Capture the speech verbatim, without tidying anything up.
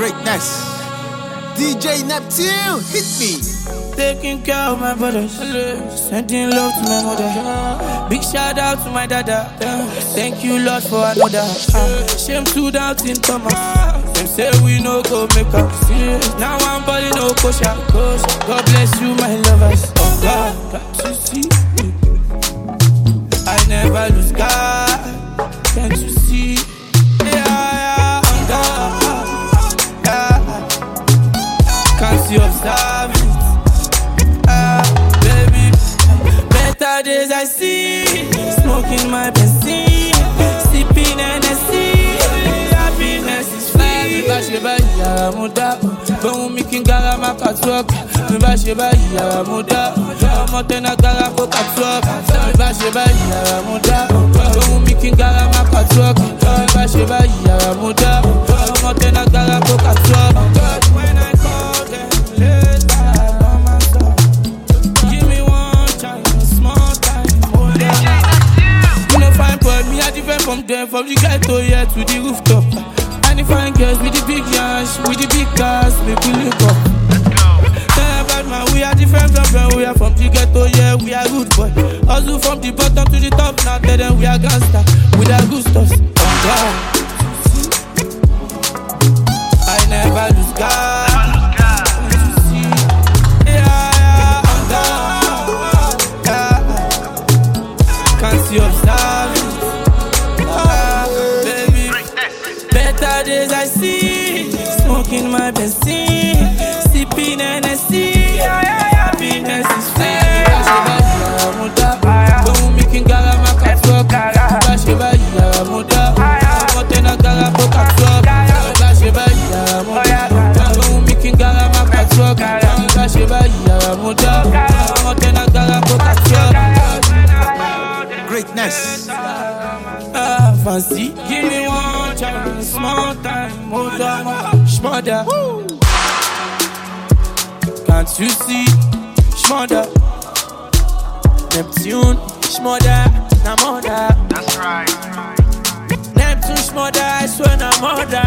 Greatness. D J Neptune, hit me. Taking care of my brothers, sending love to my mother. Big shout out to my dada. Thank you, Lord, for another. Uh, shame to doubt in Thomas. Them say we no go make up. Now I'm balling no kosher. God bless you, my lovers. Oh God, got to see. I never lose God. Can't you see? Yeah, yeah, I'm God. Yeah. Can't you observe it? Ah, baby. Better days I see. Smoking my benzene. Sipping N S C. Happiness is free. Mi bá ṣe báyìí ara mo dá. Gbóhùn mi kí n gara má catwalk. Mi bá ṣe báyìí ara mo dá. Ọmọ tẹ́nà gara kó catwalk. Mi bá ṣe báyìí ara mo dá. Gbóhùn mi kí n gara má catwalk. Mi bá ṣe báyìí ara mo dá. Ọmọ tẹ́nà gara kó catwalk. When I call them later, on my side. Give me one chance, small time, hold on. You know fine boy, me I different from them. From the ghetto here to the rooftop. And the fine girls with the big yash, with the big cars, make we link up. Tell about man, we are different from them. We are from the ghetto, yeah, we are good boy. Hustle from the bottom to the top, now tell them we are gangsta. We are good stuff. Oh God, I never lose God. Yeah, I'm God. Yeah. Can't see observe it. Better days I see, smoking my benzene, sipping N S C. Happiness is free. Don't make me gara my catwalk. Basheba yara muda, motena gara po catwalk. Basheba yara muda, don't make me gara my catwalk. Basheba yara muda, motena gara po catwalk. Greatness. Ah, fancy, give me one chance, small time, hold on, shmother. Can't you see, shmother? Neptune, shmother, na mother. That's right. Neptune, shmother, I swear na mother.